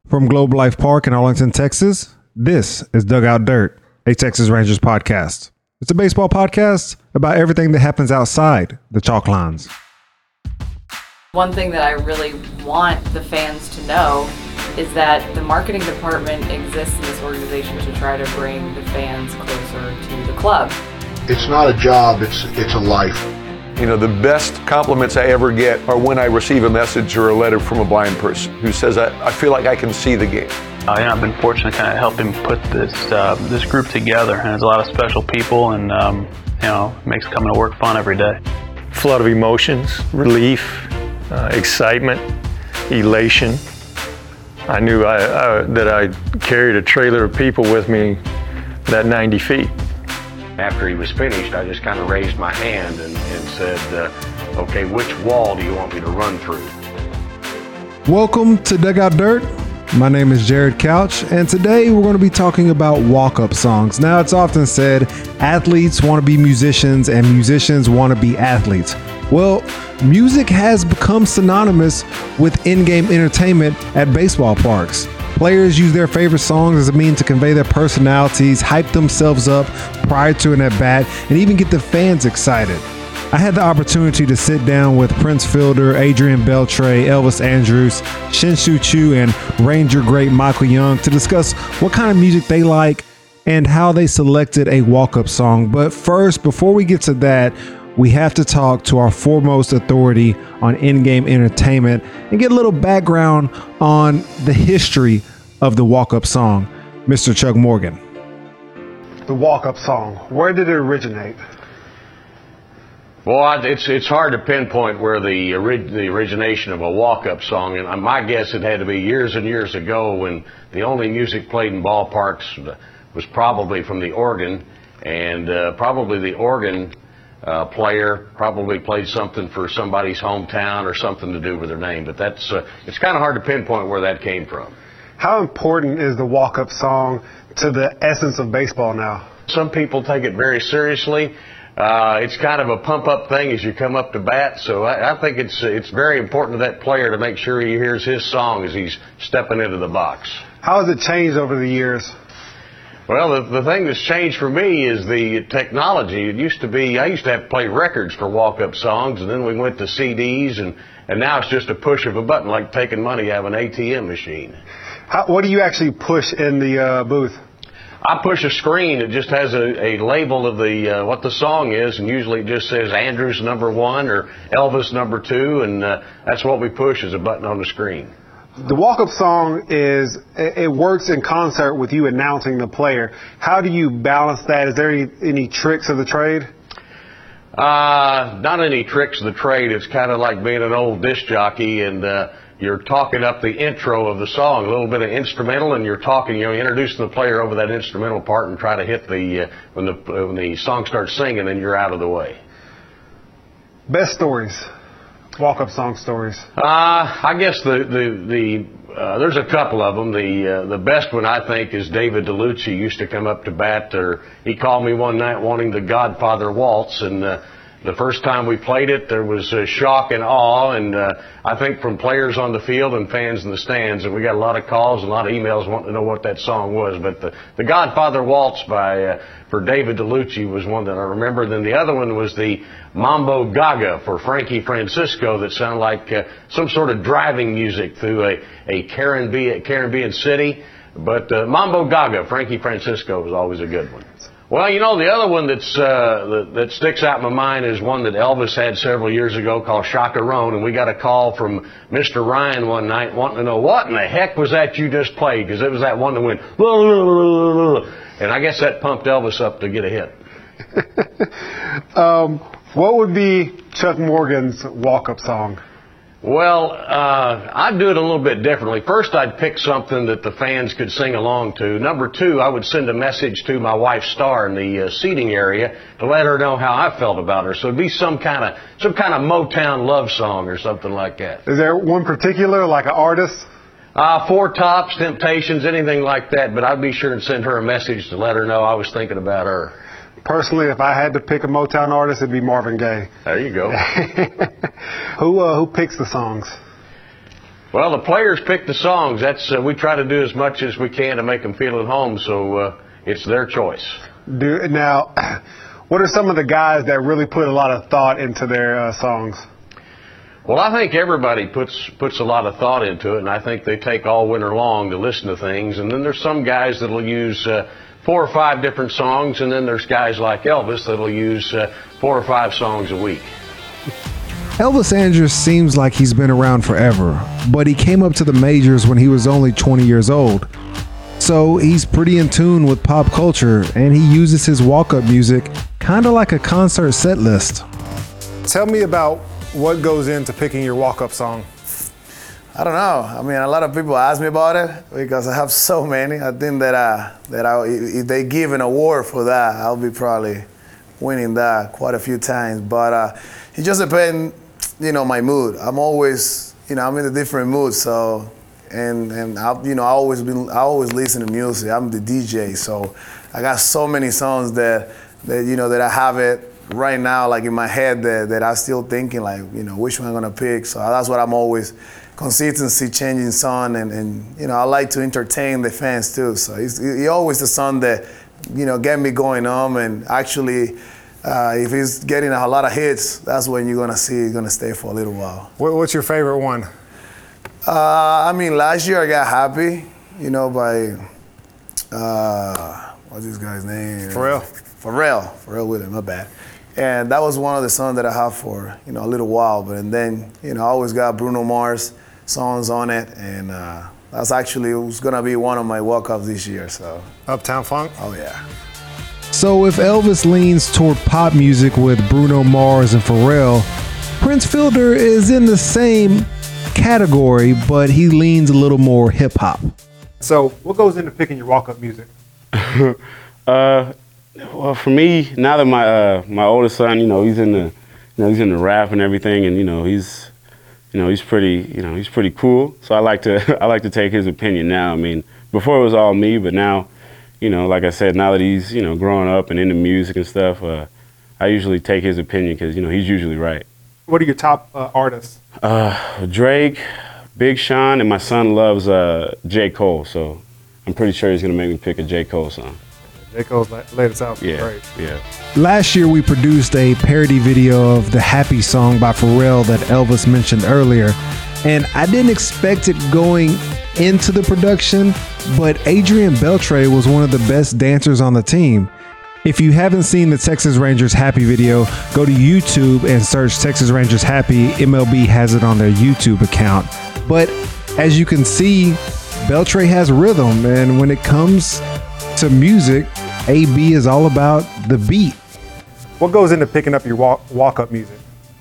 From Globe Life Park in Arlington, Texas, this is Dugout Dirt, a Texas Rangers podcast. It's a baseball podcast about everything that happens outside the chalk lines. One thing that I really want the fans to know is that the marketing department exists in this organization to try to bring the fans closer to the club. It's not a job, it's a life. You know, the best compliments I ever get are when I receive a message or a letter from a blind person who says, I feel like I can see the game. I've been fortunate to kind of help him put this group together, and there's a lot of special people, and it makes coming to work fun every day. Full of emotions, relief, excitement, elation. I knew that I carried a trailer of people with me that 90 feet. After he was finished, I just kind of raised my hand and said, okay, which wall do you want me to run through? Welcome to Dugout Dirt. My name is Jared Couch, and today we're going to be talking about walk-up songs. Now, it's often said athletes want to be musicians and musicians want to be athletes. Well, music has become synonymous with in-game entertainment at baseball parks. Players use their favorite songs as a means to convey their personalities, hype themselves up prior to an at-bat, and even get the fans excited. I had the opportunity to sit down with Prince Fielder, Adrian Beltre, Elvis Andrus, Shin-Soo Choo, and Ranger great Michael Young to discuss what kind of music they like and how they selected a walk-up song. But first, before we get to that, we have to talk to our foremost authority on in-game entertainment and get a little background on the history of the walk-up song, Mr. Chuck Morgan. The walk-up song, where did it originate? Well, it's hard to pinpoint where the origination of a walk-up song, and my guess it had to be years and years ago when the only music played in ballparks was probably from the organ, and probably the organ player probably played something for somebody's hometown or something to do with their name, but it's kind of hard to pinpoint where that came from. How important is the walk-up song to the essence of baseball now? Some people take it very seriously. It's kind of a pump-up thing as you come up to bat, so I think it's very important to that player to make sure he hears his song as he's stepping into the box. How has it changed over the years? Well, the thing that's changed for me is the technology. I used to have to play records for walk-up songs, and then we went to CDs, and now it's just a push of a button, like taking money out of an ATM machine. What do you actually push in the booth? I push a screen. It just has a label of what the song is, and usually it just says Andrus number 1 or Elvis number 2, and that's what we push is a button on the screen. The walk-up song it works in concert with you announcing the player. How do you balance that? Is there any tricks of the trade? Not any tricks of the trade. It's kind of like being an old disc jockey, and you're talking up the intro of the song, a little bit of instrumental, and you're talking, introducing the player over that instrumental part and try to hit when the song starts singing, then you're out of the way. Best stories. Walk-up song stories. I guess there's a couple of them. The best one I think is David DeLucci used to come up to bat, or he called me one night wanting the Godfather Waltz, and the first time we played it, there was shock and awe, and I think from players on the field and fans in the stands, and we got a lot of calls and a lot of emails wanting to know what that song was. But the Godfather Waltz for David DeLucci was one that I remember. Then the other one was the Mambo Gaga for Frankie Francisco that sounded like some sort of driving music through a Caribbean city. But Mambo Gaga, Frankie Francisco, was always a good one. Well, the other one that sticks out in my mind is one that Elvis had several years ago called Chacarone, and we got a call from Mr. Ryan one night wanting to know what in the heck was that you just played, because it was that one that went, and I guess that pumped Elvis up to get a hit. What would be Chuck Morgan's walk-up song? Well, I'd do it a little bit differently. First, I'd pick something that the fans could sing along to. Number 2, I would send a message to my wife, Star, in the seating area to let her know how I felt about her. So it'd be some kind of Motown love song or something like that. Is there one particular, like an artist? Four Tops, Temptations, anything like that. But I'd be sure and send her a message to let her know I was thinking about her. Personally, if I had to pick a Motown artist, it'd be Marvin Gaye. There you go. Who picks the songs? Well, the players pick the songs. That's we try to do as much as we can to make them feel at home, so it's their choice. Now, what are some of the guys that really put a lot of thought into their songs? Well, I think everybody puts a lot of thought into it, and I think they take all winter long to listen to things. And then there's some guys that'll use 4 or 5 different songs, and then there's guys like Elvis that'll use 4 or 5 songs a week. Elvis Andrus seems like he's been around forever, but he came up to the majors when he was only 20 years old. So he's pretty in tune with pop culture, and he uses his walk-up music kind of like a concert set list. Tell me about what goes into picking your walk-up song. I don't know. I mean, a lot of people ask me about it because I have so many. I think that if they give an award for that, I'll be probably winning that quite a few times. But it just depends, my mood. I'm always, I'm in a different mood. So, and I always listen to music. I'm the DJ, so I got so many songs that I have it right now, like in my head, that I'm still thinking, like, which one I'm gonna pick. So that's what I'm always consistency changing song, and I like to entertain the fans too. So it's always the song that get me going on. And actually, if he's getting a lot of hits, that's when you're gonna see it's gonna stay for a little while. What's your favorite one? Last year I got Happy, by what's this guy's name? Pharrell Williams, my bad. And that was one of the songs that I have for a little while. But then I always got Bruno Mars songs on it, and that's actually it was gonna be one of my walk-ups this year. So Uptown Funk. Oh yeah. So if Elvis leans toward pop music with Bruno Mars and Pharrell, Prince Fielder is in the same category, but he leans a little more hip-hop. So what goes into picking your walk-up music? Well, for me, now that my oldest son, he's in the rap and everything, and he's pretty cool. So I like to take his opinion now. I mean, before it was all me, but now, like I said, now that he's growing up and into music and stuff, I usually take his opinion because he's usually right. What are your top artists? Drake, Big Sean, and my son loves J. Cole. So I'm pretty sure he's gonna make me pick a J. Cole song. J. Cole's latest album. Yeah, Great. yeah. Last year, we produced a parody video of the Happy song by Pharrell that Elvis mentioned earlier. And I didn't expect it going into the production, but Adrian Beltre was one of the best dancers on the team. If you haven't seen the Texas Rangers Happy video, go to YouTube and search Texas Rangers Happy. MLB has it on their YouTube account. But as you can see, Beltre has rhythm, and when it comes to music, AB is all about the beat. What goes into picking up your walk-up music?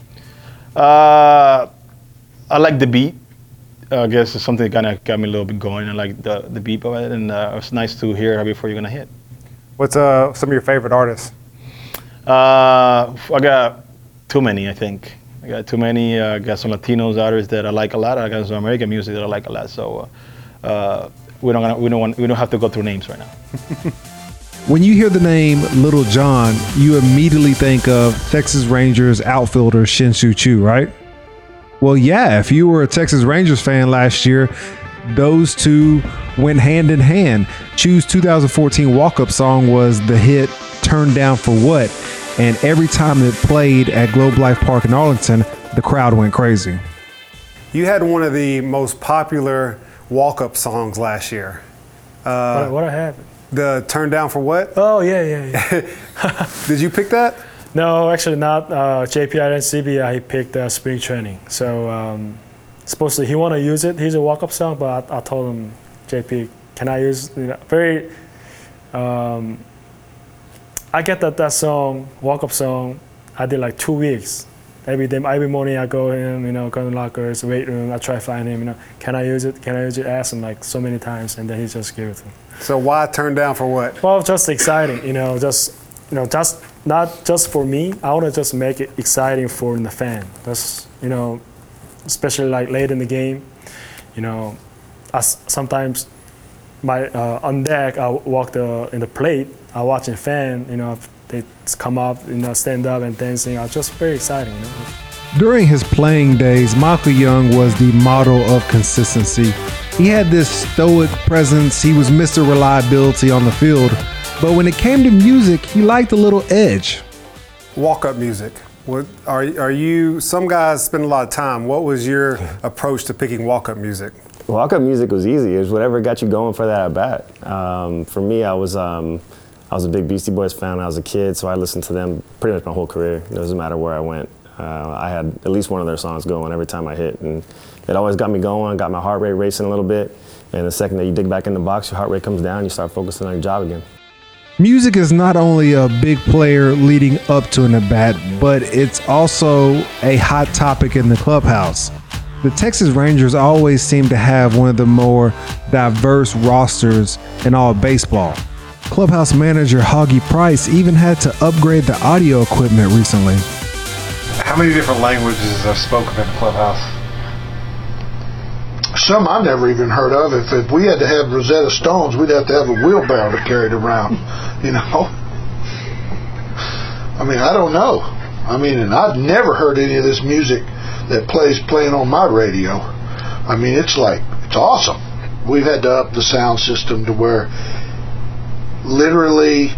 I like the beat. I guess it's something that kind of got me a little bit going. I like the beat of it, and it's nice to hear before you're gonna hit. What's some of your favorite artists? I got too many, I think. I got too many. I got some Latinos artists that I like a lot. I got some American music that I like a lot. So we don't have to go through names right now. When you hear the name Little John, you immediately think of Texas Rangers outfielder Shin-Soo Choo, right? Well, yeah, if you were a Texas Rangers fan last year, those two went hand in hand. Choo's 2014 walk-up song was the hit Turned Down for What? And every time it played at Globe Life Park in Arlington, the crowd went crazy. You had one of the most popular walk-up songs last year. What I have? The Turned Down for What? Oh, yeah. Did you pick that? No, actually not. JPI and CBI, he picked Spring Training. So supposedly he want to use it. He's a walk-up song, but I told him, JP, can I use, I get that song, walk-up song, I did like 2 weeks. Every morning I go in, go in the lockers, weight room, I try to find him, can I use it? Can I use it? I asked him like so many times, and then he just gave it to me. So why Turned Down for What? Well, just exciting, just not just for me. I want to just make it exciting for the fan. That's, especially like late in the game, I sometimes on deck I walk in the plate. I watching fan, they come up, stand up and dancing. It's just very exciting. During his playing days, Michael Young was the model of consistency. He had this stoic presence. He was Mr. Reliability on the field. But when it came to music, he liked a little edge. Walk-up music. What are you? Some guys spend a lot of time. What was your approach to picking walk-up music? Walk-up music was easy. It was whatever got you going for that at bat. For me, I was a big Beastie Boys fan when I was a kid, so I listened to them pretty much my whole career. It doesn't matter where I went. I had at least one of their songs going every time I hit, and it always got me going, got my heart rate racing a little bit. And the second that you dig back in the box, your heart rate comes down, you start focusing on your job again. Music is not only a big player leading up to an at-bat, but it's also a hot topic in the clubhouse. The Texas Rangers always seem to have one of the more diverse rosters in all of baseball. Clubhouse manager Hoggy Price even had to upgrade the audio equipment recently. How many different languages are spoken in the clubhouse? Some I've never even heard of. If we had to have Rosetta Stones, we'd have to have a wheelbarrow to carry it around, you know? I mean, I don't know. I mean, and I've never heard any of this music that playing on my radio. I mean, it's awesome. We've had to up the sound system to where literally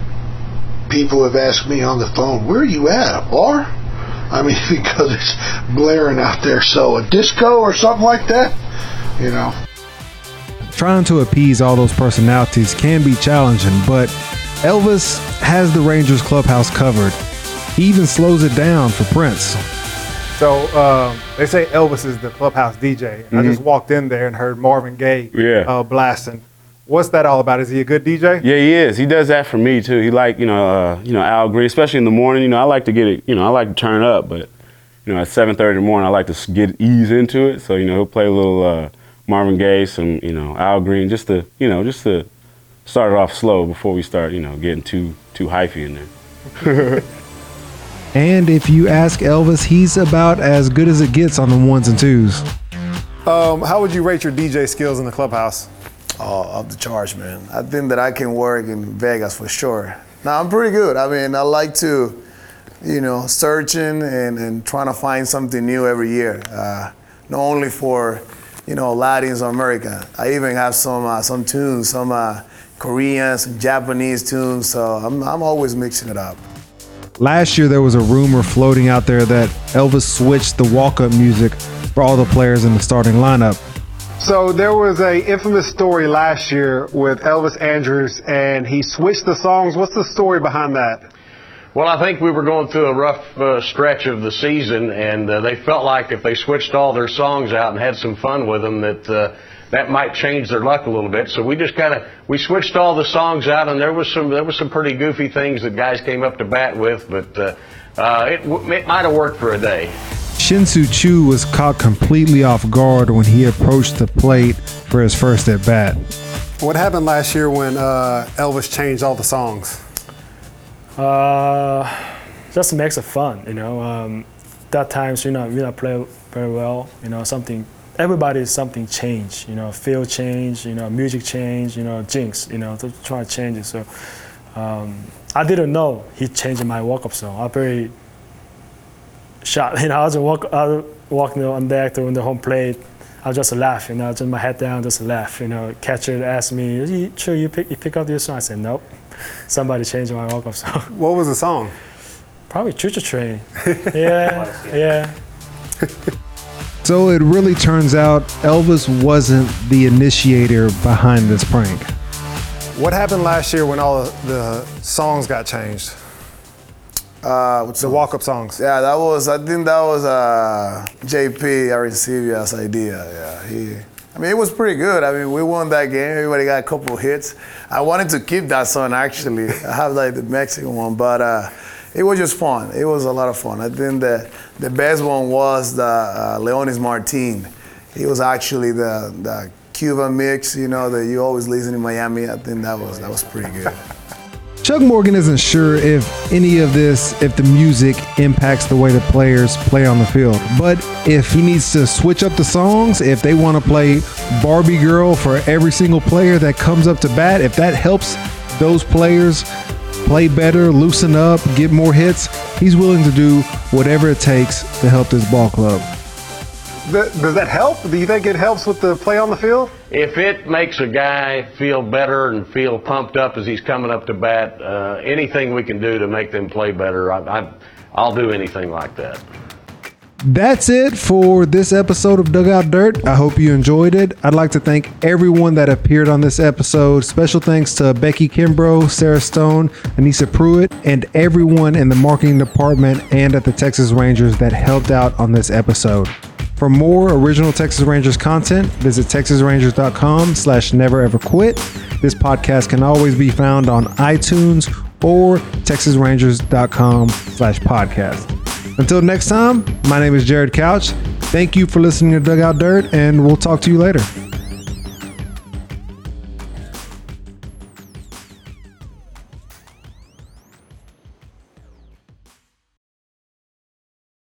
people have asked me on the phone, where are you at, a bar? I mean, because it's blaring out there. So a disco or something like that, you know. Trying to appease all those personalities can be challenging, but Elvis has the Rangers clubhouse covered. He even slows it down for Prince. So they say Elvis is the clubhouse DJ. I just walked in there and heard Marvin Gaye blasting. What's that all about? Is he a good DJ? Yeah, he is. He does that for me too. He Al Green, especially in the morning. I like to get it. I like to turn up, but at 7:30 in the morning, I like to ease into it. So he'll play a little Marvin Gaye, some Al Green, just to start it off slow before we start getting too hyphy in there. And if you ask Elvis, he's about as good as it gets on the ones and twos. How would you rate your DJ skills in the clubhouse? Oh, off the charge, man. I think that I can work in Vegas for sure. Now, I'm pretty good. I mean, I like to, searching and trying to find something new every year. Not only for, Latins or America. I even have some tunes, some Korean, some Japanese tunes. So I'm always mixing it up. Last year, there was a rumor floating out there that Elvis switched the walk-up music for all the players in the starting lineup. So there was a infamous story last year with Elvis Andrus, and he switched the songs. What's the story behind that? Well, I think we were going through a rough stretch of the season, and they felt like if they switched all their songs out and had some fun with them, that might change their luck a little bit. So we just we switched all the songs out, and there was some pretty goofy things that guys came up to bat with, but it might have worked for a day. Shin-Soo Choo was caught completely off guard when he approached the plate for his first at-bat. What happened last year when Elvis changed all the songs? Just makes it fun, That times we not play very well, something change, field change, music change, jinx, to try to change it. So I didn't know he changed my walk-up song. I very shot, I was walking on deck to the home plate. I just laugh, just my head down, just laugh. Catcher asked me, "Sure you pick up this song?" I said, "Nope, somebody changed my walk-up song." What was the song? Probably Choo Choo Train. Yeah. So it really turns out Elvis wasn't the initiator behind this prank. What happened last year when all the songs got changed? The walk-up songs. Yeah, I think that was JP Arancibia's idea. Yeah, it was pretty good. We won that game. Everybody got a couple hits. I wanted to keep that song, actually. I have the Mexican one, but it was just fun. It was a lot of fun. I think that the best one was the Leonis Martin. He was actually the Cuban mix, that you always listen in Miami. I think that was pretty good. Chuck Morgan isn't sure if the music impacts the way the players play on the field. But if he needs to switch up the songs, if they want to play Barbie Girl for every single player that comes up to bat, if that helps those players play better, loosen up, get more hits, he's willing to do whatever it takes to help this ball club. Does that help? Do you think it helps with the play on the field? If it makes a guy feel better and feel pumped up as he's coming up to bat, anything we can do to make them play better, I'll do anything like that. That's it for this episode of Dugout Dirt. I hope you enjoyed it. I'd like to thank everyone that appeared on this episode. Special thanks to Becky Kimbrough, Sarah Stone, Anissa Pruitt, and everyone in the marketing department and at the Texas Rangers that helped out on this episode. For more original Texas Rangers content, visit texasrangers.com/nevereverquit. This podcast can always be found on iTunes or texasrangers.com/podcast. Until next time, my name is Jared Couch. Thank you for listening to Dugout Dirt, and we'll talk to you later.